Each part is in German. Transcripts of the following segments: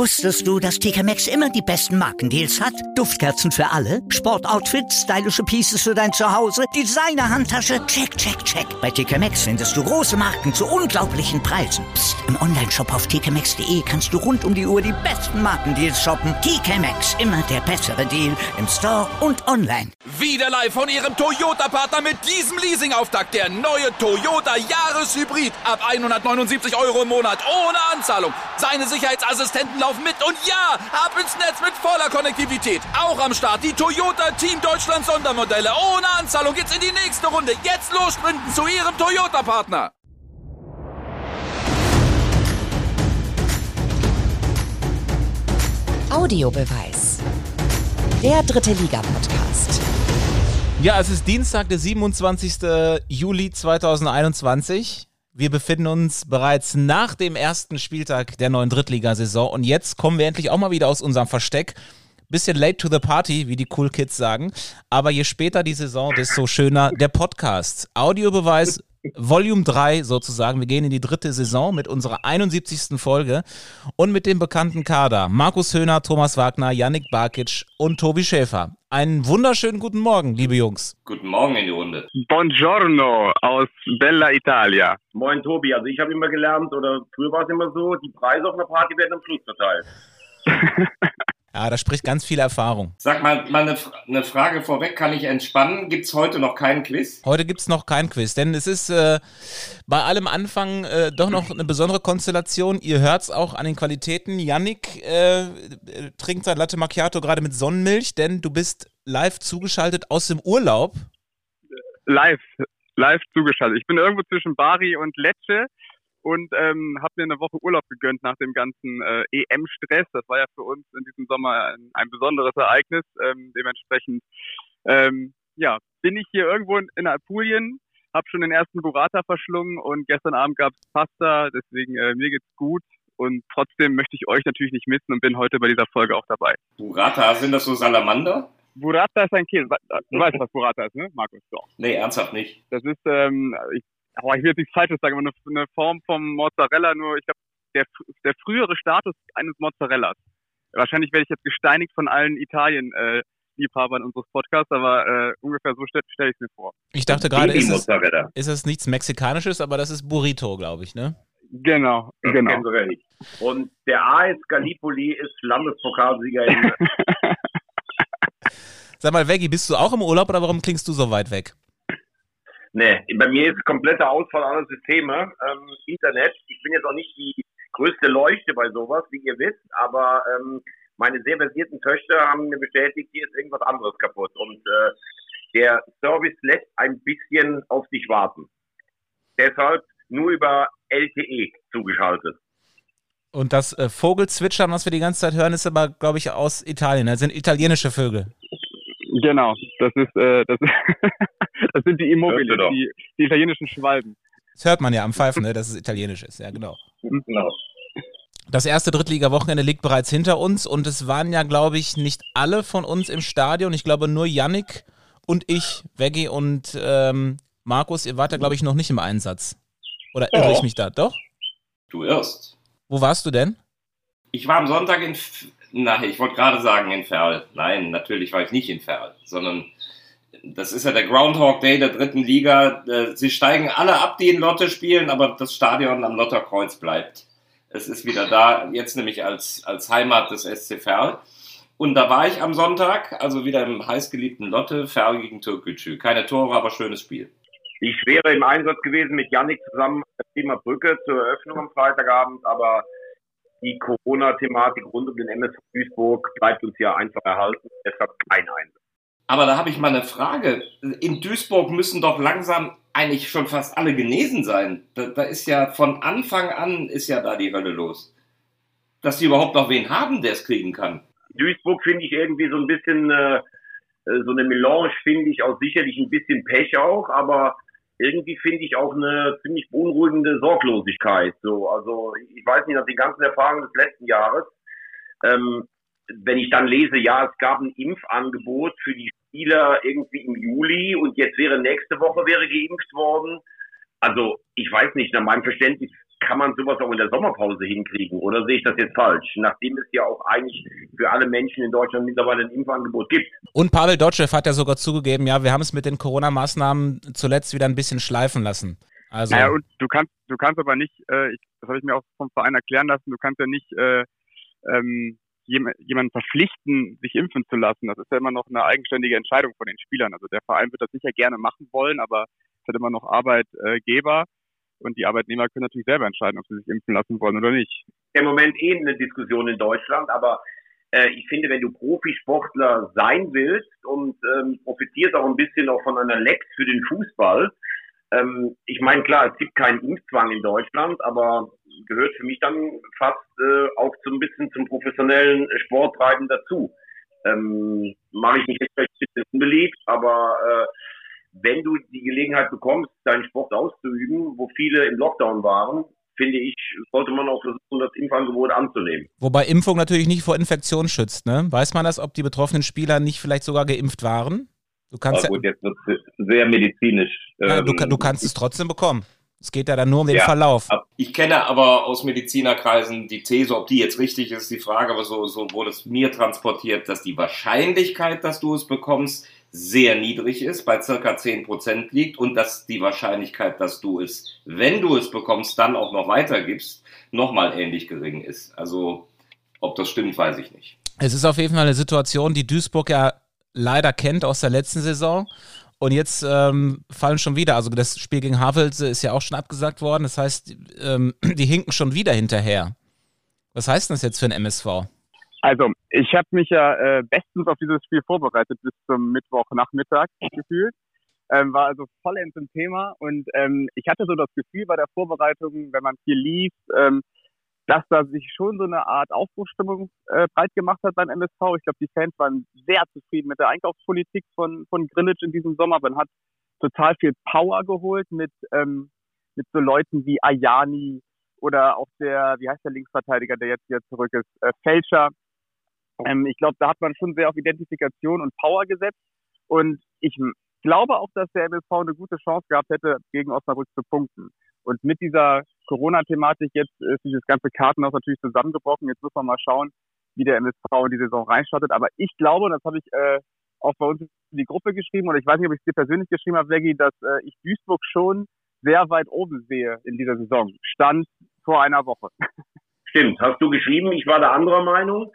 Wusstest du, dass TK Maxx immer die besten Markendeals hat? Duftkerzen für alle, Sportoutfits, stylische Pieces für dein Zuhause, Designer-Handtasche, check, check, check. Bei TK Maxx findest du große Marken zu unglaublichen Preisen. Psst. Im Onlineshop auf tkmaxx.de kannst du rund um die Uhr die besten Markendeals shoppen. TK Maxx, immer der bessere Deal im Store und online. Wieder live von Ihrem Toyota-Partner mit diesem Leasing-Auftakt. Der neue Toyota Jahreshybrid. Ab 179 € im Monat ohne Anzahlung. Seine Sicherheitsassistenten laufen mit und ja, ab ins Netz mit voller Konnektivität. Auch am Start die Toyota Team Deutschland Sondermodelle. Ohne Anzahlung geht's in die nächste Runde. Jetzt los sprinten zu Ihrem Toyota-Partner. Audiobeweis. Der dritte Liga-Podcast. Ja, es ist Dienstag, der 27. Juli 2021. Wir befinden uns bereits nach dem ersten Spieltag der neuen Drittligasaison und jetzt kommen wir endlich auch mal wieder aus unserem Versteck. Bisschen late to the party, wie die Cool Kids sagen, aber je später die Saison, desto schöner der Podcast. Audiobeweis Volume 3 sozusagen. Wir gehen in die dritte Saison mit unserer 71. Folge und mit dem bekannten Kader. Markus Höhner, Thomas Wagner, Yannick Barkic und Tobi Schäfer. Einen wunderschönen guten Morgen, liebe Jungs. Guten Morgen in die Runde. Buongiorno aus Bella Italia. Moin Tobi, also ich habe immer gelernt, oder früher war es immer so, die Preise auf einer Party werden am Schluss verteilt. Ja, da spricht ganz viel Erfahrung. Sag mal eine Frage vorweg, kann ich entspannen? Gibt es heute noch keinen Quiz? Heute gibt es noch kein Quiz, denn es ist bei allem Anfang doch noch eine besondere Konstellation. Ihr hört es auch an den Qualitäten. Yannick trinkt sein Latte Macchiato gerade mit Sonnenmilch, denn du bist live zugeschaltet aus dem Urlaub. Live zugeschaltet. Ich bin irgendwo zwischen Bari und Lecce und habe mir eine Woche Urlaub gegönnt nach dem ganzen EM-Stress. Das war ja für uns in diesem Sommer ein besonderes Ereignis. Dementsprechend bin ich hier irgendwo in Apulien, habe schon den ersten Burrata verschlungen und gestern Abend gab es Pasta. Deswegen mir geht's gut und trotzdem möchte ich euch natürlich nicht missen und bin heute bei dieser Folge auch dabei. Burrata, sind das so Salamander? Burrata ist ein Käse. Du weißt, was Burrata ist, ne, Markus? Doch. Nee, ernsthaft nicht. Das ist, ich will jetzt nichts Falsches sagen, aber eine Form vom Mozzarella, nur ich glaube, der frühere Status eines Mozzarellas. Wahrscheinlich werde ich jetzt gesteinigt von allen Italien-Liebhabern unseres Podcasts, aber ungefähr so stelle ich es mir vor. Ich dachte gerade, ist es nichts Mexikanisches, aber das ist Burrito, glaube ich, ne? Genau. Und der AS Gallipoli ist Landespokalsieger in Sag mal, Veggie, bist du auch im Urlaub oder warum klingst du so weit weg? Nee, bei mir ist kompletter Ausfall aller Systeme. Internet, ich bin jetzt auch nicht die größte Leuchte bei sowas, wie ihr wisst, aber meine sehr versierten Töchter haben mir bestätigt, hier ist irgendwas anderes kaputt. Und der Service lässt ein bisschen auf sich warten. Deshalb nur über LTE zugeschaltet. Und das Vogelzwitschern, was wir die ganze Zeit hören, ist aber, glaube ich, aus Italien. Das sind italienische Vögel. Genau, das sind die Immobili, die italienischen Schwalben. Das hört man ja am Pfeifen, ne, dass es italienisch ist, ja genau. Genau. Das erste Drittliga-Wochenende liegt bereits hinter uns und es waren ja, glaube ich, nicht alle von uns im Stadion. Ich glaube nur Yannick und ich, Veggie und Markus, ihr wart ja, glaube ich, noch nicht im Einsatz. Oder irre ich mich da? Doch? Du irrst. Wo warst du denn? Ich war am Sonntag ich wollte gerade sagen in Verl. Nein, natürlich war ich nicht in Verl, sondern das ist ja der Groundhog Day der dritten Liga. Sie steigen alle ab, die in Lotte spielen, aber das Stadion am Lotterkreuz bleibt. Es ist wieder da, jetzt nämlich als Heimat des SC Verl. Und da war ich am Sonntag, also wieder im heißgeliebten Lotte, Verl gegen Türkgücü. Keine Tore, aber schönes Spiel. Ich wäre im Einsatz gewesen mit Yannick zusammen in Bremer Brücke zur Eröffnung am Freitagabend, aber die Corona-Thematik rund um den MSV Duisburg bleibt uns ja einfach erhalten. Deshalb kein Einsatz. Aber da habe ich mal eine Frage. In Duisburg müssen doch langsam eigentlich schon fast alle genesen sein. Da ist ja von Anfang an ist ja da die Hölle los. Dass die überhaupt noch wen haben, der es kriegen kann. Duisburg finde ich irgendwie so ein bisschen, so eine Melange finde ich auch sicherlich ein bisschen Pech auch, aber irgendwie finde ich auch eine ziemlich beunruhigende Sorglosigkeit. So, also ich weiß nicht, nach den ganzen Erfahrungen des letzten Jahres, wenn ich dann lese, ja, es gab ein Impfangebot für die Spieler irgendwie im Juli und jetzt nächste Woche wäre geimpft worden. Also ich weiß nicht, nach meinem Verständnis kann man sowas auch in der Sommerpause hinkriegen? Oder sehe ich das jetzt falsch? Nachdem es ja auch eigentlich für alle Menschen in Deutschland mittlerweile ein Impfangebot gibt. Und Pavel Dotschew hat ja sogar zugegeben, ja, wir haben es mit den Corona-Maßnahmen zuletzt wieder ein bisschen schleifen lassen. Also naja, und du kannst aber nicht, das habe ich mir auch vom Verein erklären lassen, du kannst ja nicht jemanden verpflichten, sich impfen zu lassen. Das ist ja immer noch eine eigenständige Entscheidung von den Spielern. Also der Verein wird das sicher gerne machen wollen, aber es hat immer noch Arbeitgeber und die Arbeitnehmer können natürlich selber entscheiden, ob sie sich impfen lassen wollen oder nicht. Im Moment eine Diskussion in Deutschland, aber ich finde, wenn du Profisportler sein willst und profitierst auch ein bisschen auch von einer Lex für den Fußball, ich meine, klar, es gibt keinen Impfzwang in Deutschland, aber gehört für mich dann fast auch so ein bisschen zum professionellen Sporttreiben dazu. Mache ich nicht jetzt vielleicht ein bisschen unbeliebt, aber wenn du die Gelegenheit bekommst, deinen Sport auszuüben, wo viele im Lockdown waren, finde ich, sollte man auch versuchen, das Impfangebot anzunehmen. Wobei Impfung natürlich nicht vor Infektion schützt, ne? Weiß man das, ob die betroffenen Spieler nicht vielleicht sogar geimpft waren? Du kannst gut, jetzt wird es sehr medizinisch. Ja, du kannst es trotzdem bekommen. Es geht ja dann nur um den Verlauf. Ich kenne aber aus Medizinerkreisen die These, ob die jetzt richtig ist, die Frage, aber so wurde es mir transportiert, dass die Wahrscheinlichkeit, dass du es bekommst, sehr niedrig ist, bei circa 10% liegt und dass die Wahrscheinlichkeit, dass du es, wenn du es bekommst, dann auch noch weitergibst, nochmal ähnlich gering ist. Also, ob das stimmt, weiß ich nicht. Es ist auf jeden Fall eine Situation, die Duisburg ja leider kennt aus der letzten Saison. Und jetzt fallen schon wieder, also das Spiel gegen Havelse ist ja auch schon abgesagt worden. Das heißt, die hinken schon wieder hinterher. Was heißt das jetzt für ein MSV? Also, ich habe mich ja bestens auf dieses Spiel vorbereitet bis zum Mittwochnachmittag gefühlt. War also vollends im Thema und ich hatte so das Gefühl bei der Vorbereitung, wenn man viel liest, dass da sich schon so eine Art Aufbruchsstimmung breit gemacht hat beim MSV. Ich glaube, die Fans waren sehr zufrieden mit der Einkaufspolitik von Grillitsch in diesem Sommer. Man hat total viel Power geholt mit so Leuten wie Ayani oder auch der Linksverteidiger, der jetzt wieder zurück ist, Fälscher. Ich glaube, da hat man schon sehr auf Identifikation und Power gesetzt. Und ich glaube auch, dass der MSV eine gute Chance gehabt hätte, gegen Osnabrück zu punkten. Und mit dieser Corona-Thematik jetzt ist dieses ganze Kartenhaus natürlich zusammengebrochen. Jetzt muss man mal schauen, wie der MSV in die Saison reinstartet. Aber ich glaube, das habe ich auch bei uns in die Gruppe geschrieben, oder ich weiß nicht, ob ich es dir persönlich geschrieben habe, Veggie, dass ich Duisburg schon sehr weit oben sehe in dieser Saison. Stand vor einer Woche. Stimmt, hast du geschrieben. Ich war der anderer Meinung.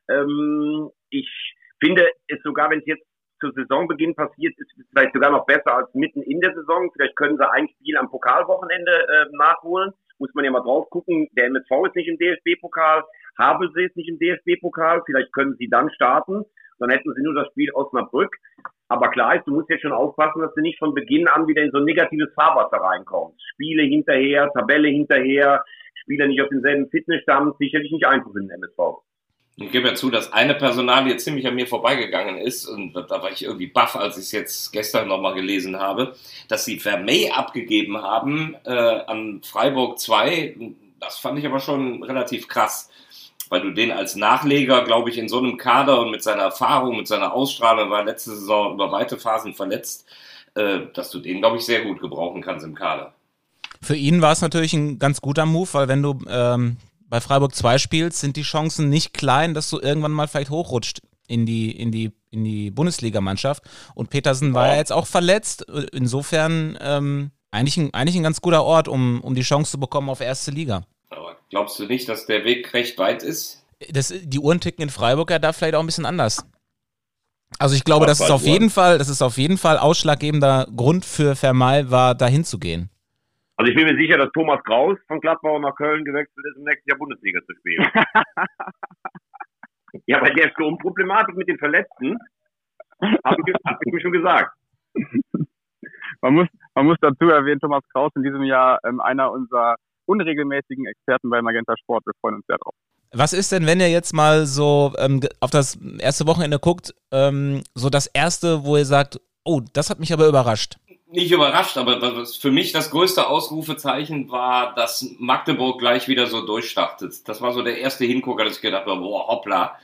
Ich finde es sogar, wenn es jetzt zu Saisonbeginn passiert, ist es vielleicht sogar noch besser als mitten in der Saison. Vielleicht können sie ein Spiel am Pokalwochenende nachholen. Muss man ja mal drauf gucken. Der MSV ist nicht im DFB-Pokal, Havelse ist nicht im DFB-Pokal. Vielleicht können sie dann starten. Dann hätten sie nur das Spiel Osnabrück. Aber klar ist, du musst jetzt schon aufpassen, dass du nicht von Beginn an wieder in so ein negatives Fahrwasser reinkommst. Spiele hinterher, Tabelle hinterher, Spieler nicht auf demselben Fitnessstand, sicherlich nicht einfach in den MSV. Ich gebe ja zu, dass eine Personalie ziemlich an mir vorbeigegangen ist und da war ich irgendwie baff, als ich es jetzt gestern nochmal gelesen habe, dass sie Vermey abgegeben haben an Freiburg 2. Das fand ich aber schon relativ krass, weil du den als Nachleger, glaube ich, in so einem Kader und mit seiner Erfahrung, mit seiner Ausstrahlung, war letzte Saison über weite Phasen verletzt, dass du den, glaube ich, sehr gut gebrauchen kannst im Kader. Für ihn war es natürlich ein ganz guter Move, weil wenn du bei Freiburg 2 spielst, sind die Chancen nicht klein, dass du irgendwann mal vielleicht hochrutscht in die Bundesligamannschaft. Und Petersen war ja jetzt auch verletzt. Insofern eigentlich ein ganz guter Ort, um die Chance zu bekommen auf erste Liga. Aber glaubst du nicht, dass der Weg recht weit ist? Die Uhren ticken in Freiburg ja da vielleicht auch ein bisschen anders. Also ich glaube, das ist auf jeden Fall ausschlaggebender Grund für Vermey war, da hinzugehen. Also ich bin mir sicher, dass Thomas Kraus von Gladbach nach Köln gewechselt ist, im nächsten Jahr Bundesliga zu spielen. Ja, weil der Sturmproblematik mit den Verletzten, hab ich mir schon gesagt. Man muss dazu erwähnen, Thomas Kraus in diesem Jahr einer unserer unregelmäßigen Experten bei Magenta Sport. Wir freuen uns sehr drauf. Was ist denn, wenn ihr jetzt mal so auf das erste Wochenende guckt, so das erste, wo ihr sagt, oh, das hat mich aber überrascht? Nicht überrascht, aber was für mich das größte Ausrufezeichen war, dass Magdeburg gleich wieder so durchstartet. Das war so der erste Hingucker, dass ich gedacht habe, boah, hoppla.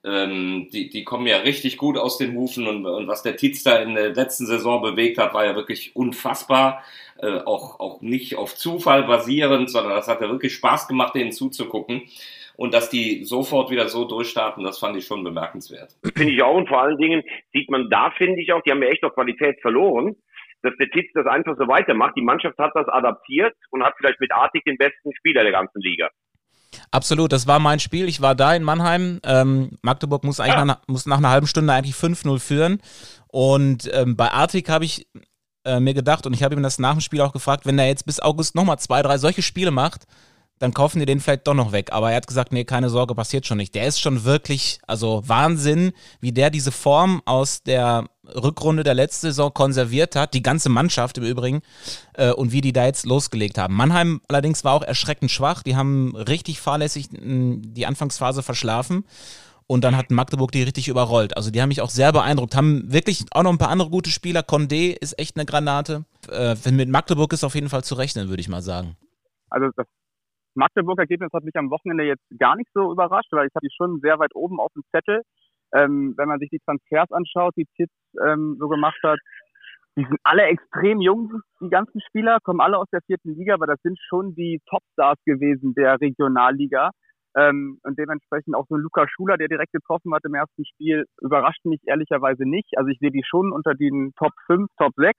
Die kommen ja richtig gut aus den Hufen und was der Tietz da in der letzten Saison bewegt hat, war ja wirklich unfassbar. Auch nicht auf Zufall basierend, sondern das hat ja wirklich Spaß gemacht, denen zuzugucken. Und dass die sofort wieder so durchstarten, das fand ich schon bemerkenswert. Finde ich auch, und vor allen Dingen sieht man da, finde ich auch, die haben ja echt noch Qualität verloren, dass der Tietz das einfach so weitermacht. Die Mannschaft hat das adaptiert und hat vielleicht mit Artig den besten Spieler der ganzen Liga. Absolut, das war mein Spiel. Ich war da in Mannheim. Magdeburg muss muss nach einer halben Stunde eigentlich 5-0 führen. Und bei Artig habe ich mir gedacht, und ich habe ihm das nach dem Spiel auch gefragt, wenn er jetzt bis August nochmal 2, 3 solche Spiele macht, dann kaufen die den vielleicht doch noch weg. Aber er hat gesagt, nee, keine Sorge, passiert schon nicht. Der ist schon wirklich, also Wahnsinn, wie der diese Form aus der Rückrunde der letzten Saison konserviert hat, die ganze Mannschaft im Übrigen, und wie die da jetzt losgelegt haben. Mannheim allerdings war auch erschreckend schwach, die haben richtig fahrlässig die Anfangsphase verschlafen und dann hat Magdeburg die richtig überrollt. Also die haben mich auch sehr beeindruckt, haben wirklich auch noch ein paar andere gute Spieler. Condé ist echt eine Granate. Mit Magdeburg ist auf jeden Fall zu rechnen, würde ich mal sagen. Also das Magdeburg-Ergebnis hat mich am Wochenende jetzt gar nicht so überrascht, weil ich habe die schon sehr weit oben auf dem Zettel. Wenn man sich die Transfers anschaut, die Tietz so gemacht hat, die sind alle extrem jung, die ganzen Spieler, kommen alle aus der 4. Liga, aber das sind schon die Topstars gewesen der Regionalliga. Und dementsprechend auch so ein Lukas Schuler, der direkt getroffen hat im ersten Spiel, überrascht mich ehrlicherweise nicht. Also ich sehe die schon unter den Top 5, Top 6.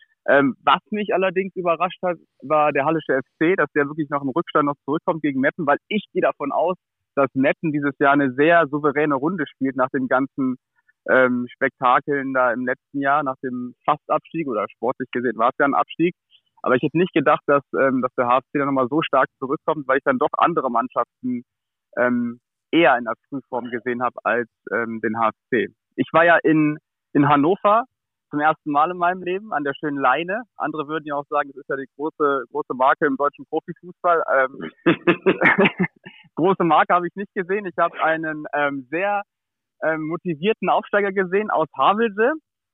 Was mich allerdings überrascht hat, war der Hallische FC, dass der wirklich nach dem Rückstand noch zurückkommt gegen Meppen, weil ich gehe davon aus, dass Meppen dieses Jahr eine sehr souveräne Runde spielt nach den ganzen Spektakeln da im letzten Jahr, nach dem Fastabstieg, oder sportlich gesehen war es ja ein Abstieg. Aber ich hätte nicht gedacht, dass der HFC dann nochmal so stark zurückkommt, weil ich dann doch andere Mannschaften eher in der Frühform gesehen habe als den HFC. Ich war ja in Hannover zum ersten Mal in meinem Leben an der schönen Leine. Andere würden ja auch sagen, das ist ja die große Marke im deutschen Profifußball. Große Marke habe ich nicht gesehen. Ich habe einen sehr motivierten Aufsteiger gesehen aus Havelse,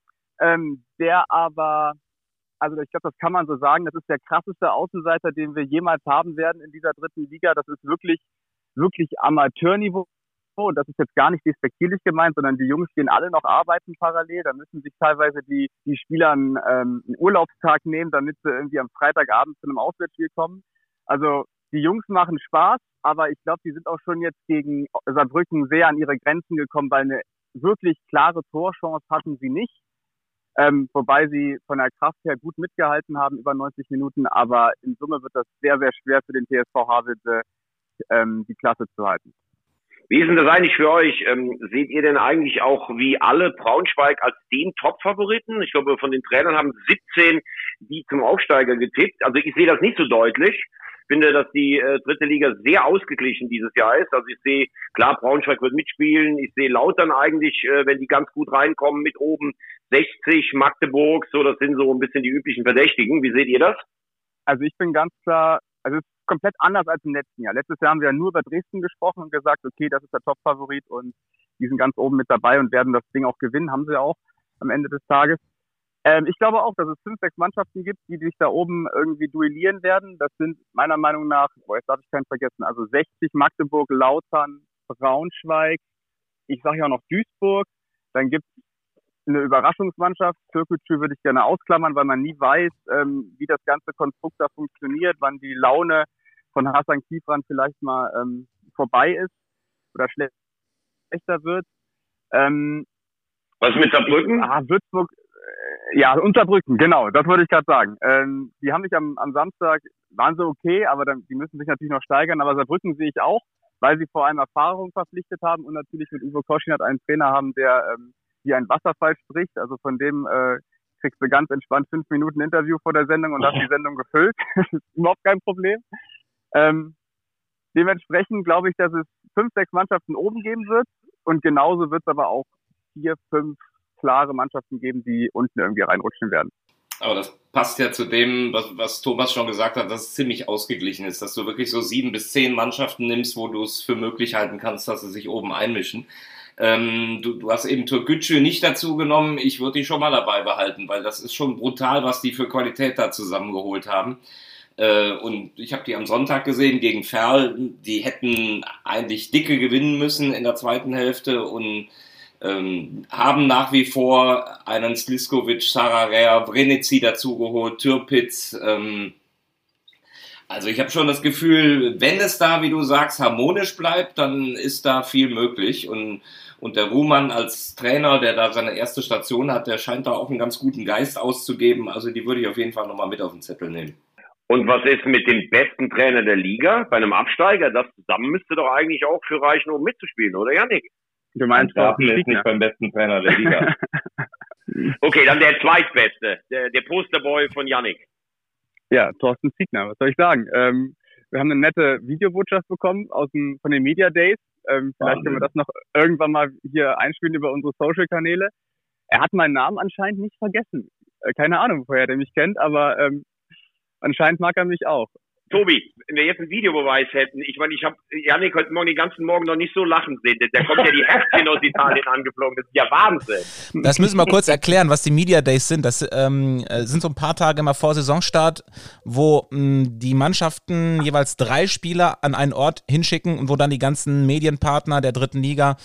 der aber, also ich glaube, das kann man so sagen, das ist der krasseste Außenseiter, den wir jemals haben werden in dieser 3. Liga. Das ist wirklich, wirklich Amateurniveau. Und das ist jetzt gar nicht despektierlich gemeint, sondern die Jungs gehen alle noch arbeiten parallel. Da müssen sich teilweise die Spieler einen Urlaubstag nehmen, damit sie irgendwie am Freitagabend zu einem Auswärtsspiel kommen. Also die Jungs machen Spaß, aber ich glaube, die sind auch schon jetzt gegen Saarbrücken sehr an ihre Grenzen gekommen, weil eine wirklich klare Torchance hatten sie nicht. Wobei sie von der Kraft her gut mitgehalten haben, über 90 Minuten. Aber in Summe wird das sehr, sehr schwer für den TSV Havelse, die Klasse zu halten. Wie ist denn das eigentlich für euch? Seht ihr denn eigentlich auch wie alle Braunschweig als den Top-Favoriten? Ich glaube, von den Trainern haben 17 die zum Aufsteiger getippt. Also ich sehe das nicht so deutlich. Ich finde, dass die 3. Liga sehr ausgeglichen dieses Jahr ist. Also ich sehe, klar, Braunschweig wird mitspielen. Ich sehe Lautern eigentlich, wenn die ganz gut reinkommen, mit oben 60, Magdeburg, so, das sind so ein bisschen die üblichen Verdächtigen. Wie seht ihr das? Also ich bin ganz klar, also es ist komplett anders als im letzten Jahr. Letztes Jahr haben wir ja nur über Dresden gesprochen und gesagt, okay, das ist der Top-Favorit und die sind ganz oben mit dabei und werden das Ding auch gewinnen, haben sie auch am Ende des Tages. Ich glaube auch, dass es 5, 6 Mannschaften gibt, die sich da oben irgendwie duellieren werden. Das sind meiner Meinung nach, jetzt darf ich keinen vergessen, also 60, Magdeburg, Lautern, Braunschweig, ich sage ja auch noch Duisburg, dann gibt es eine Überraschungsmannschaft. Türkgücü würde ich gerne ausklammern, weil man nie weiß, wie das ganze Konstrukt da funktioniert, wann die Laune von Hasan Kifran vielleicht mal vorbei ist oder schlechter wird. Was mit Saarbrücken? Würzburg, ja, Unterbrücken, genau, das wollte ich gerade sagen. Die haben mich am Samstag, waren so okay, aber die müssen sich natürlich noch steigern, aber Saarbrücken sehe ich auch, weil sie vor allem Erfahrung verpflichtet haben und natürlich mit Uwe Koschinat einen Trainer haben, der wie ein Wasserfall spricht. Also von dem kriegst du ganz entspannt 5 Minuten Interview vor der Sendung und hast die Sendung gefüllt. Das ist überhaupt kein Problem. Dementsprechend glaube ich, dass es 5, 6 Mannschaften oben geben wird und genauso wird es aber auch 4, 5 klare Mannschaften geben, die unten irgendwie reinrutschen werden. Aber das passt ja zu dem, was Thomas schon gesagt hat, dass es ziemlich ausgeglichen ist, dass du wirklich so 7 bis 10 Mannschaften nimmst, wo du es für möglich halten kannst, dass sie sich oben einmischen. Du hast eben Türkgücü nicht dazu genommen. Ich würde die schon mal dabei behalten, weil das ist schon brutal, was die für Qualität da zusammengeholt haben. Und ich habe die am Sonntag gesehen gegen Verl. Die hätten eigentlich dicke gewinnen müssen in der zweiten Hälfte und haben nach wie vor einen Sliskovic, Sararea, Vrenici dazugeholt, Türpitz. Also ich habe schon das Gefühl, wenn es da, wie du sagst, harmonisch bleibt, dann ist da viel möglich. Und der Ruhmann als Trainer, der da seine erste Station hat, der scheint da auch einen ganz guten Geist auszugeben. Also die würde ich auf jeden Fall nochmal mit auf den Zettel nehmen. Und was ist mit dem besten Trainer der Liga bei einem Absteiger? Das zusammen müsste doch eigentlich auch für reichen, um mitzuspielen, oder Jannik? Du meinst Thorsten ist nicht beim besten Trainer der Liga. Okay, dann der zweitbeste, der Posterboy von Jannik. Ja, Thorsten Ziegner, was soll ich sagen? Wir haben eine nette Videobotschaft bekommen von den Media Days. Vielleicht können wir das noch irgendwann mal hier einspielen über unsere Social-Kanäle. Er hat meinen Namen anscheinend nicht vergessen. Keine Ahnung, woher der mich kennt, aber anscheinend mag er mich auch. Tobi, wenn wir jetzt einen Videobeweis hätten, ich meine, ich habe Jannik heute Morgen den ganzen Morgen noch nicht so lachen sehen. Der kommt ja die Herzchen aus Italien angeflogen. Das ist ja Wahnsinn. Das müssen wir kurz erklären, was die Media Days sind. Das sind so ein paar Tage immer vor Saisonstart, wo die Mannschaften jeweils 3 Spieler an einen Ort hinschicken und wo dann die ganzen Medienpartner der dritten Liga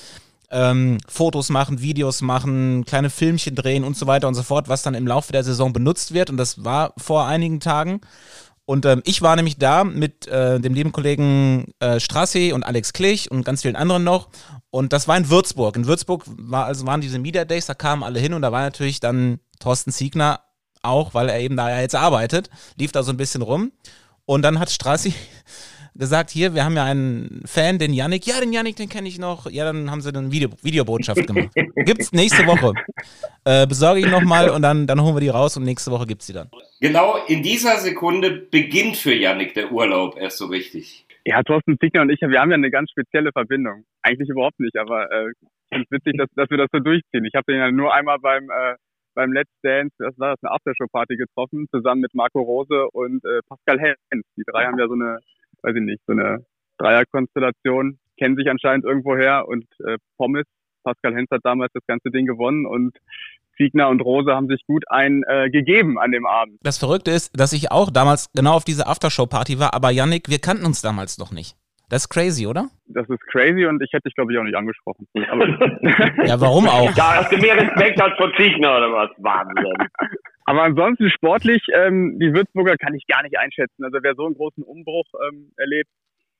Fotos machen, Videos machen, kleine Filmchen drehen und so weiter und so fort, was dann im Laufe der Saison benutzt wird. Und das war vor einigen Tagen. Und ich war nämlich da mit dem lieben Kollegen Strassi und Alex Klich und ganz vielen anderen noch. Und das war in Würzburg. In Würzburg waren diese Media Days, da kamen alle hin und da war natürlich dann Thorsten Ziegner auch, weil er eben da ja jetzt arbeitet, lief da so ein bisschen rum. Und dann hat Strassi gesagt, hier, wir haben ja einen Fan, den Jannik. Ja, den Jannik, den kenne ich noch. Ja, dann haben sie eine Videobotschaft gemacht. Gibt's nächste Woche. Besorge ich nochmal und dann holen wir die raus und nächste Woche gibt's die dann. Genau in dieser Sekunde beginnt für Jannik der Urlaub erst so richtig. Ja, Thorsten Ziegner und ich, wir haben ja eine ganz spezielle Verbindung. Eigentlich überhaupt nicht, aber ich finde es witzig, dass wir das so durchziehen. Ich habe den ja nur einmal beim Let's Dance, das war das, eine Aftershow-Party getroffen, zusammen mit Marco Rose und Pascal Hens. Die 3 haben ja so eine, weiß ich nicht, so eine Dreierkonstellation, kennen sich anscheinend irgendwoher und Pommes, Pascal Hens hat damals das ganze Ding gewonnen und Ziegner und Rose haben sich gut gegeben an dem Abend. Das Verrückte ist, dass ich auch damals genau auf dieser Aftershow-Party war, aber Jannik, wir kannten uns damals noch nicht. Das ist crazy, oder? Das ist crazy und ich hätte dich, glaube ich, auch nicht angesprochen. Aber ja, warum auch? Da hast du mehr Respekt als vor Ziegner oder was? Wahnsinn. Aber ansonsten sportlich, die Würzburger kann ich gar nicht einschätzen. Also wer so einen großen Umbruch erlebt,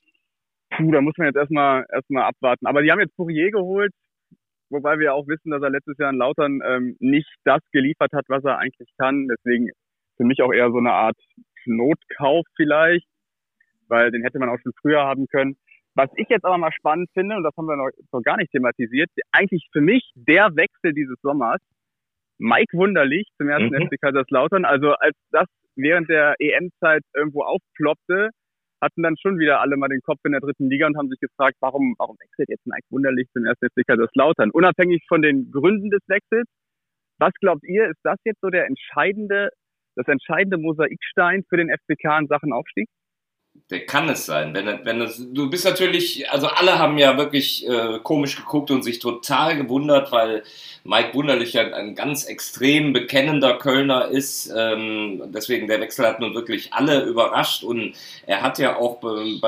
da muss man jetzt erstmal abwarten. Aber die haben jetzt Poirier geholt, wobei wir auch wissen, dass er letztes Jahr in Lautern nicht das geliefert hat, was er eigentlich kann. Deswegen für mich auch eher so eine Art Notkauf vielleicht, weil den hätte man auch schon früher haben können. Was ich jetzt aber mal spannend finde, und das haben wir noch gar nicht thematisiert, eigentlich für mich der Wechsel dieses Sommers, Mike Wunderlich zum ersten FC Kaiserslautern. Also als das während der EM-Zeit irgendwo aufploppte, hatten dann schon wieder alle mal den Kopf in der dritten Liga und haben sich gefragt, warum wechselt jetzt Mike Wunderlich zum ersten FC Kaiserslautern? Unabhängig von den Gründen des Wechsels, was glaubt ihr, ist das jetzt so das entscheidende Mosaikstein für den FCK in Sachen Aufstieg? Der kann es sein. Du bist natürlich, also alle haben ja wirklich komisch geguckt und sich total gewundert, weil Mike Wunderlich ja ein ganz extrem bekennender Kölner ist. Deswegen der Wechsel hat nun wirklich alle überrascht und er hat ja auch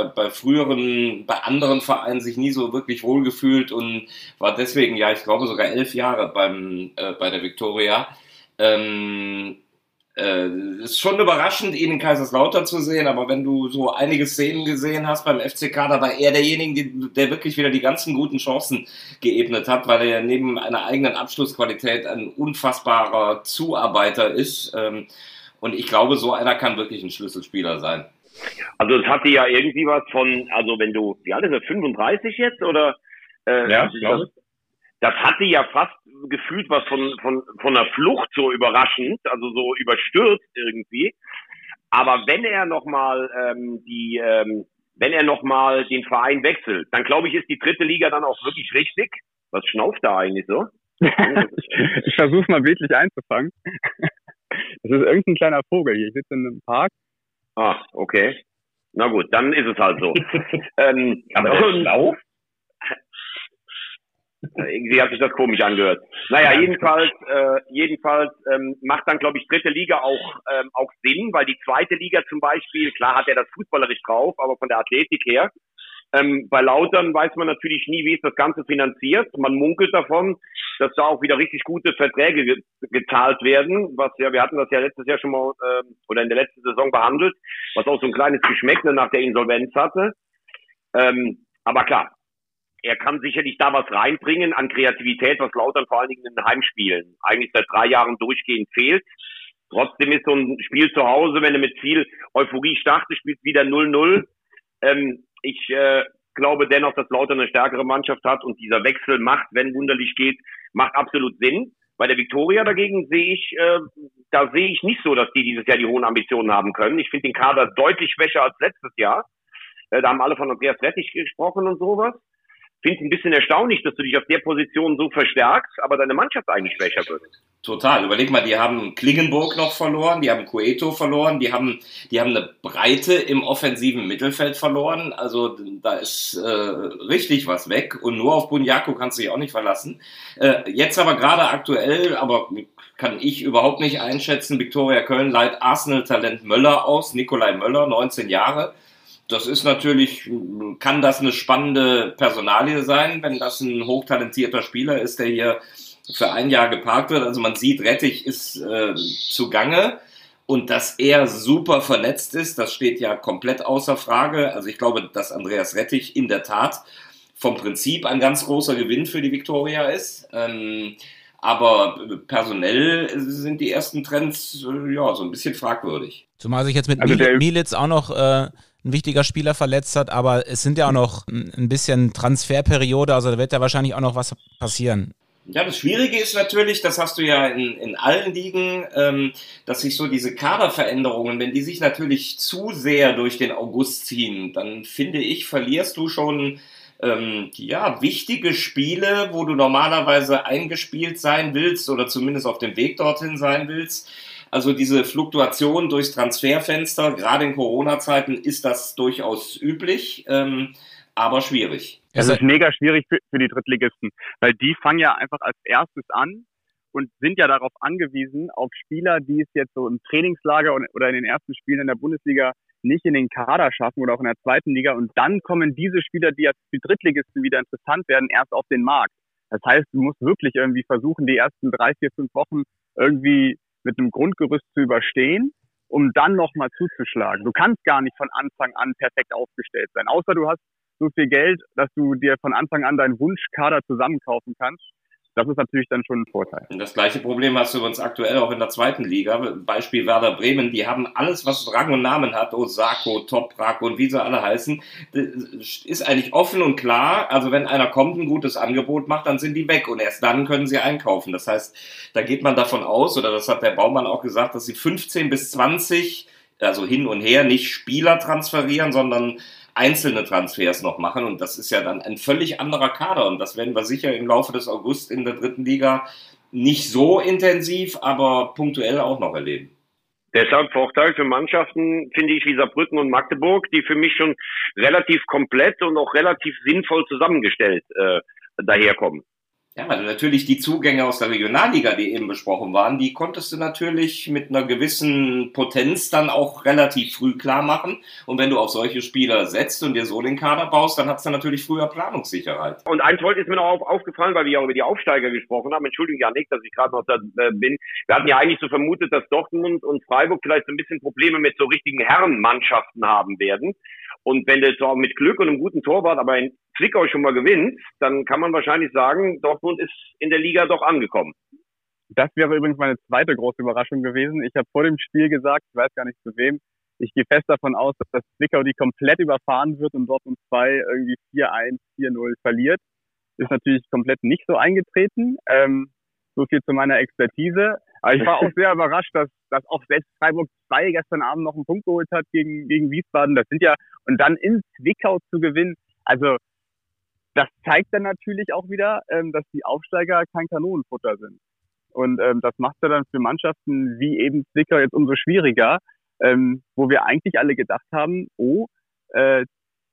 bei anderen Vereinen sich nie so wirklich wohlgefühlt und war deswegen, ja, ich glaube sogar 11 Jahre bei der Viktoria. Es ist schon überraschend, ihn in Kaiserslautern zu sehen, aber wenn du so einige Szenen gesehen hast beim FCK, da war er derjenige, der wirklich wieder die ganzen guten Chancen geebnet hat, weil er neben einer eigenen Abschlussqualität ein unfassbarer Zuarbeiter ist. Und ich glaube, so einer kann wirklich ein Schlüsselspieler sein. Also es hatte ja irgendwie was von, also wenn du, wie alt ist er, 35 jetzt oder? Ja, ich glaube. Das hatte ja fast gefühlt was von einer Flucht, so überraschend, also so überstürzt irgendwie. Aber wenn er nochmal den Verein wechselt, dann glaube ich, ist die dritte Liga dann auch wirklich richtig. Was schnauft da eigentlich so? Ich versuche mal bildlich einzufangen. Das ist irgendein kleiner Vogel hier. Ich sitze in einem Park. Ah, okay. Na gut, dann ist es halt so. Aber der schnauft? Irgendwie hat sich das komisch angehört. Naja, jedenfalls macht dann, glaube ich, dritte Liga auch Sinn, weil die zweite Liga zum Beispiel, klar hat er das fußballerisch drauf, aber von der Athletik her, bei Lautern weiß man natürlich nie, wie ist das Ganze finanziert. Man munkelt davon, dass da auch wieder richtig gute Verträge gezahlt werden, wir hatten das ja letztes Jahr schon mal, oder in der letzten Saison behandelt, was auch so ein kleines Geschmäckle nach der Insolvenz hatte. Aber klar, er kann sicherlich da was reinbringen an Kreativität, was Lautern vor allen Dingen in den Heimspielen eigentlich seit 3 Jahren durchgehend fehlt. Trotzdem ist so ein Spiel zu Hause, wenn du mit viel Euphorie startest, spielst wieder 0-0. Ich glaube dennoch, dass Lautern eine stärkere Mannschaft hat und dieser Wechsel wenn wunderlich geht, macht absolut Sinn. Bei der Viktoria dagegen sehe ich nicht so, dass die dieses Jahr die hohen Ambitionen haben können. Ich finde den Kader deutlich schwächer als letztes Jahr. Da haben alle von Andreas Rettich gesprochen und sowas. Finde es ein bisschen erstaunlich, dass du dich auf der Position so verstärkst, aber deine Mannschaft eigentlich schwächer wird. Total. Überleg mal, die haben Klingenburg noch verloren, die haben Cueto verloren, die haben eine Breite im offensiven Mittelfeld verloren. Also da ist richtig was weg und nur auf Bunyaku kannst du dich auch nicht verlassen. Jetzt aber gerade aktuell, aber kann ich überhaupt nicht einschätzen, Viktoria Köln leiht Arsenal-Talent Möller aus, Nikolai Möller, 19 Jahre. Das ist natürlich, kann das eine spannende Personalie sein, wenn das ein hochtalentierter Spieler ist, der hier für 1 Jahr geparkt wird. Also man sieht, Rettich ist zugange und dass er super vernetzt ist, das steht ja komplett außer Frage. Also ich glaube, dass Andreas Rettich in der Tat vom Prinzip ein ganz großer Gewinn für die Viktoria ist. Aber personell sind die ersten Trends so ein bisschen fragwürdig. Zumal sich jetzt mit Mielitz auch noch ein wichtiger Spieler verletzt hat, aber es sind ja auch noch ein bisschen Transferperiode, also da wird ja wahrscheinlich auch noch was passieren. Ja, das Schwierige ist natürlich, das hast du ja in allen Ligen, dass sich so diese Kaderveränderungen, wenn die sich natürlich zu sehr durch den August ziehen, dann finde ich, verlierst du schon wichtige Spiele, wo du normalerweise eingespielt sein willst oder zumindest auf dem Weg dorthin sein willst. Also diese Fluktuation durchs Transferfenster, gerade in Corona-Zeiten, ist das durchaus üblich, aber schwierig. Es ist mega schwierig für die Drittligisten, weil die fangen ja einfach als erstes an und sind ja darauf angewiesen, auf Spieler, die es jetzt so im Trainingslager oder in den ersten Spielen in der Bundesliga nicht in den Kader schaffen oder auch in der zweiten Liga. Und dann kommen diese Spieler, die jetzt für die Drittligisten wieder interessant werden, erst auf den Markt. Das heißt, du musst wirklich irgendwie versuchen, die ersten 3, 4, 5 Wochen irgendwie mit einem Grundgerüst zu überstehen, um dann nochmal zuzuschlagen. Du kannst gar nicht von Anfang an perfekt aufgestellt sein, außer du hast so viel Geld, dass du dir von Anfang an deinen Wunschkader zusammenkaufen kannst. Das ist natürlich dann schon ein Vorteil. Und das gleiche Problem hast du übrigens aktuell auch in der zweiten Liga. Beispiel Werder Bremen, die haben alles, was Rang und Namen hat, Osako, Toprak und wie sie alle heißen, ist eigentlich offen und klar. Also wenn einer kommt, ein gutes Angebot macht, dann sind die weg und erst dann können sie einkaufen. Das heißt, da geht man davon aus, oder das hat der Baumann auch gesagt, dass sie 15 bis 20, also hin und her, nicht Spieler transferieren, sondern einzelne Transfers noch machen und das ist ja dann ein völlig anderer Kader und das werden wir sicher im Laufe des August in der dritten Liga nicht so intensiv, aber punktuell auch noch erleben. Deshalb Vorteil für Mannschaften, finde ich, wie Saarbrücken und Magdeburg, die für mich schon relativ komplett und auch relativ sinnvoll zusammengestellt daherkommen. Ja, weil natürlich die Zugänge aus der Regionalliga, die eben besprochen waren, die konntest du natürlich mit einer gewissen Potenz dann auch relativ früh klar machen. Und wenn du auf solche Spieler setzt und dir so den Kader baust, dann hast du natürlich früher Planungssicherheit. Und eins heute ist mir noch aufgefallen, weil wir ja über die Aufsteiger gesprochen haben. Entschuldigung, Janik, dass ich gerade noch da bin. Wir hatten ja eigentlich so vermutet, dass Dortmund und Freiburg vielleicht so ein bisschen Probleme mit so richtigen Herrenmannschaften haben werden. Und wenn du zwar mit Glück und einem guten Torwart aber in Zwickau schon mal gewinnst, dann kann man wahrscheinlich sagen, Dortmund ist in der Liga doch angekommen. Das wäre übrigens meine zweite große Überraschung gewesen. Ich habe vor dem Spiel gesagt, ich weiß gar nicht zu wem, ich gehe fest davon aus, dass das Zwickau die komplett überfahren wird und Dortmund 2 irgendwie 4-1, 4-0 verliert. Ist natürlich komplett nicht so eingetreten. So viel zu meiner Expertise. Aber ich war auch sehr überrascht, dass auch selbst Freiburg 2 gestern Abend noch einen Punkt geholt hat gegen Wiesbaden. Das sind ja, und dann in Zwickau zu gewinnen, also das zeigt dann natürlich auch wieder, dass die Aufsteiger kein Kanonenfutter sind. Und das macht ja dann für Mannschaften wie eben Zwickau jetzt umso schwieriger, wo wir eigentlich alle gedacht haben,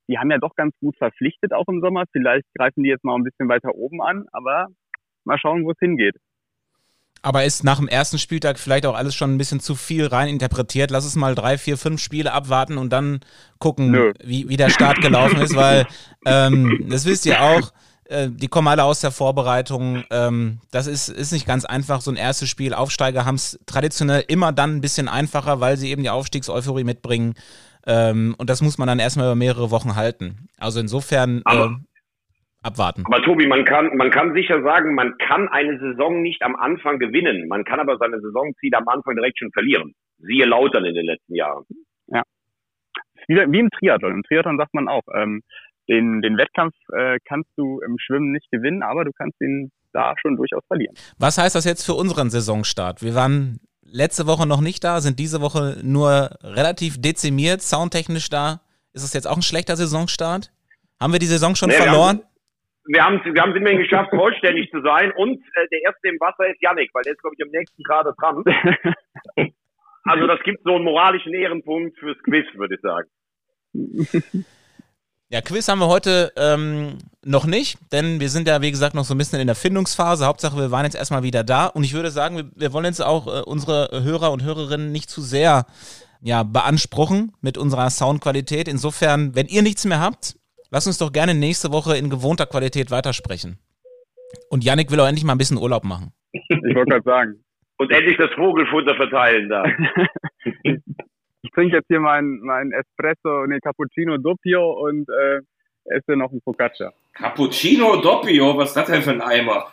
die haben ja doch ganz gut verpflichtet auch im Sommer. Vielleicht greifen die jetzt mal ein bisschen weiter oben an, aber mal schauen, wo es hingeht. Aber ist nach dem ersten Spieltag vielleicht auch alles schon ein bisschen zu viel reininterpretiert? Lass es mal 3, 4, 5 Spiele abwarten und dann gucken, wie der Start gelaufen ist, weil das wisst ihr auch, die kommen alle aus der Vorbereitung. Das ist nicht ganz einfach, so ein erstes Spiel. Aufsteiger haben es traditionell immer dann ein bisschen einfacher, weil sie eben die Aufstiegseuphorie mitbringen. Und das muss man dann erstmal über mehrere Wochen halten. Also insofern abwarten. Aber Tobi, man kann sicher sagen, man kann eine Saison nicht am Anfang gewinnen. Man kann aber seine Saisonziele am Anfang direkt schon verlieren. Siehe Lautern in den letzten Jahren. Ja. Wie im Triathlon. Im Triathlon sagt man auch, den Wettkampf kannst du im Schwimmen nicht gewinnen, aber du kannst ihn da schon durchaus verlieren. Was heißt das jetzt für unseren Saisonstart? Wir waren letzte Woche noch nicht da, sind diese Woche nur relativ dezimiert, soundtechnisch da. Ist es jetzt auch ein schlechter Saisonstart? Haben wir die Saison schon verloren? Wir haben es immerhin geschafft, vollständig zu sein. Und der Erste im Wasser ist Yannick, weil der ist, glaube ich, am nächsten gerade dran. Also das gibt so einen moralischen Ehrenpunkt fürs Quiz, würde ich sagen. Ja, Quiz haben wir heute noch nicht, denn wir sind ja, wie gesagt, noch so ein bisschen in der Findungsphase. Hauptsache, wir waren jetzt erstmal wieder da. Und ich würde sagen, wir wollen jetzt auch unsere Hörer und Hörerinnen nicht zu sehr beanspruchen mit unserer Soundqualität. Insofern, wenn ihr nichts mehr habt, lasst uns doch gerne nächste Woche in gewohnter Qualität weitersprechen. Und Yannick will auch endlich mal ein bisschen Urlaub machen. Ich wollte gerade sagen. Und endlich das Vogelfutter verteilen da. Ich trinke jetzt hier mein Espresso, Cappuccino Doppio und esse noch ein Focaccia. Cappuccino Doppio? Was ist das denn für ein Eimer?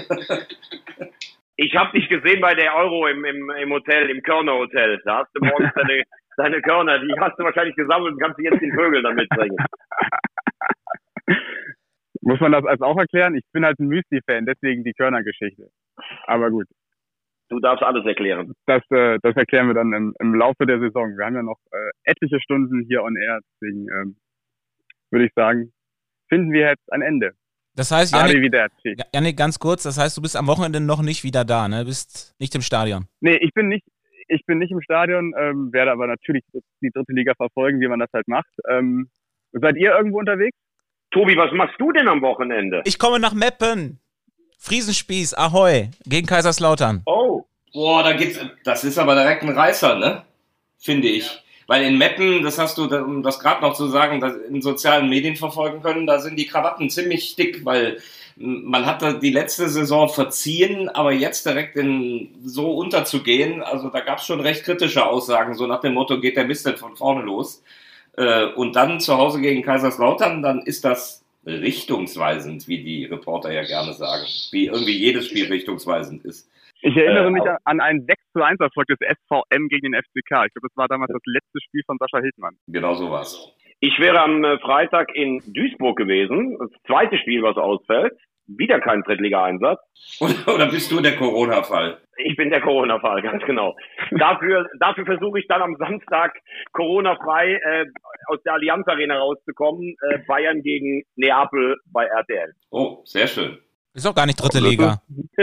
Ich habe dich gesehen bei der Euro im Hotel, im Körner Hotel. Da hast du morgens deine Körner, die hast du wahrscheinlich gesammelt und kannst du jetzt den Vögeln damit bringen. Muss man das also auch erklären? Ich bin halt ein Müsli-Fan, deswegen die Körner-Geschichte. Aber gut. Du darfst alles erklären. Das erklären wir dann im Laufe der Saison. Wir haben ja noch etliche Stunden hier on air, deswegen würde ich sagen, finden wir jetzt ein Ende. Das heißt, Yannick, ganz kurz, das heißt, du bist am Wochenende noch nicht wieder da, ne? Bist nicht im Stadion. Nee, ich bin nicht im Stadion, werde aber natürlich die dritte Liga verfolgen, wie man das halt macht. Seid ihr irgendwo unterwegs? Tobi, was machst du denn am Wochenende? Ich komme nach Meppen. Friesenspieß, Ahoi, gegen Kaiserslautern. Oh, boah, das ist aber direkt ein Reißer, ne? Finde ich. Weil in Meppen, das hast du, um das gerade noch zu sagen, das in sozialen Medien verfolgen können, da sind die Krawatten ziemlich dick, weil man hatte die letzte Saison verziehen, aber jetzt direkt so unterzugehen, also da gab es schon recht kritische Aussagen, so nach dem Motto, geht der Mist denn von vorne los? Und dann zu Hause gegen Kaiserslautern, dann ist das richtungsweisend, wie die Reporter ja gerne sagen. Wie irgendwie jedes Spiel richtungsweisend ist. Ich erinnere mich an einen 6:1 Erfolg des SVM gegen den FCK. Ich glaube, das war damals das letzte Spiel von Sascha Hildmann. Genau so war's. Ich wäre am Freitag in Duisburg gewesen. Das zweite Spiel, was ausfällt. Wieder kein Drittliga-Einsatz. Oder bist du der Corona-Fall? Ich bin der Corona-Fall, ganz genau. Dafür versuche ich dann am Samstag Corona-frei aus der Allianz Arena rauszukommen. Bayern gegen Neapel bei RTL. Oh, sehr schön. Ist auch gar nicht dritte Liga.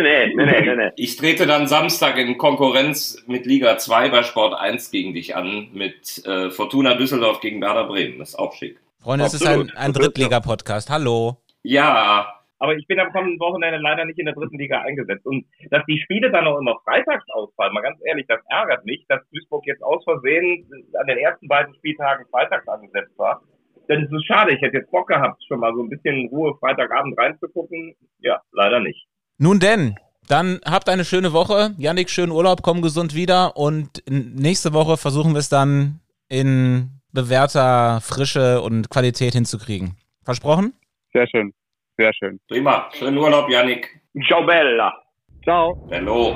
Nee. Ich trete dann Samstag in Konkurrenz mit Liga 2 bei Sport 1 gegen dich an, mit Fortuna Düsseldorf gegen Werder Bremen. Das ist auch schick. Freunde, es ist ein Drittliga-Podcast. Hallo. Ja. Aber ich bin am kommenden Wochenende leider nicht in der dritten Liga eingesetzt. Und dass die Spiele dann auch immer freitags ausfallen, mal ganz ehrlich, das ärgert mich, dass Duisburg jetzt aus Versehen an den ersten beiden Spieltagen freitags angesetzt war. Denn es ist schade, ich hätte jetzt Bock gehabt, schon mal so ein bisschen in Ruhe Freitagabend reinzugucken. Ja, leider nicht. Nun denn, dann habt eine schöne Woche. Yannick, schönen Urlaub, komm gesund wieder. Und nächste Woche versuchen wir es dann in bewährter Frische und Qualität hinzukriegen. Versprochen? Sehr schön. Sehr schön. Prima. Schönen Urlaub, Yannick. Ciao, Bella. Ciao. Hello.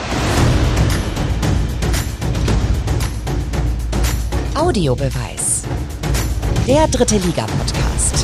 Audiobeweis. Der dritte Liga-Podcast.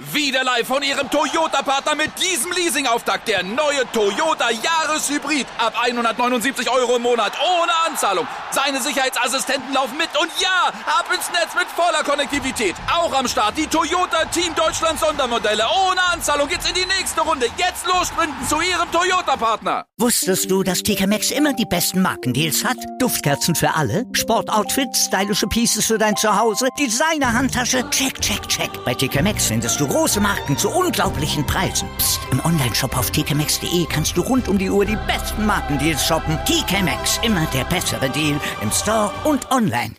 Wieder live von Ihrem Toyota-Partner mit diesem Leasing-Auftakt. Der neue Toyota Jahreshybrid. Ab 179 € im Monat. Ohne Anzahlung. Seine Sicherheitsassistenten laufen mit. Und ja, ab ins Netz mit voller Konnektivität. Auch am Start die Toyota Team Deutschland Sondermodelle. Ohne Anzahlung geht's in die nächste Runde. Jetzt los sprinten zu Ihrem Toyota-Partner. Wusstest du, dass TK Maxx immer die besten Markendeals hat? Duftkerzen für alle, Sportoutfits, stylische Pieces für dein Zuhause, Designer-Handtasche, check, check, check. Bei TK Maxx findest du große Marken zu unglaublichen Preisen. Psst. Im Onlineshop auf tkmaxx.de kannst du rund um die Uhr die besten Markendeals shoppen. TK Maxx, immer der bessere Deal im Store und online.